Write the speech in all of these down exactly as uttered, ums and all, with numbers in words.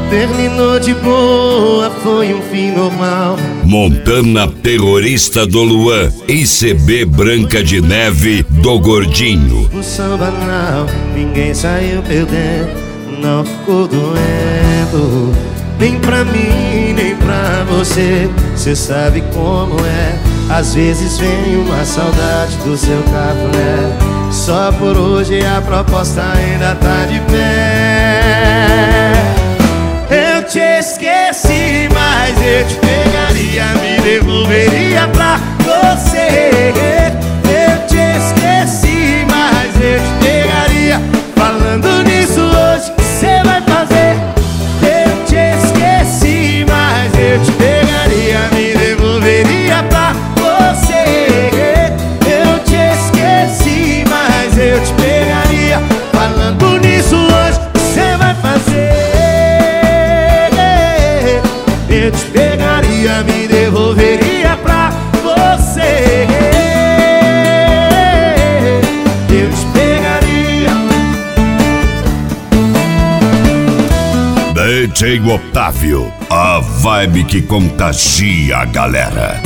terminou de boa, foi um fim normal. Montana terrorista do Luan, I C B Branca de Neve do Gordinho. No samba não, ninguém saiu perdendo, não ficou doendo. Nem pra mim, nem pra você, cê sabe como é. Às vezes vem uma saudade do seu cafuné. Só por hoje a proposta ainda tá de pé. Eu te esqueci, mas eu te pegaria, me devolveria pra você. Eu te esqueci, mas eu te pegaria. Falando nisso hoje, cê vai fazer. Eu te esqueci, mas eu te pegaria, me devolveria pra você. Eu te esqueci, mas eu te pegaria. Falando nisso hoje, cê vai fazer. Eu te pegaria, me devolveria pra você. Eu te pegaria. D J Otávio, a vibe que contagia a galera.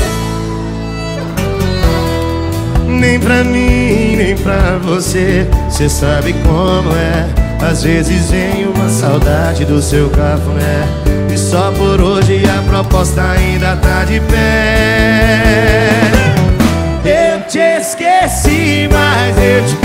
Nem pra mim, nem pra você, cê sabe como é. Às vezes vem uma saudade do seu cafuné. E só por hoje a proposta ainda tá de pé. Eu te esqueci, mas eu te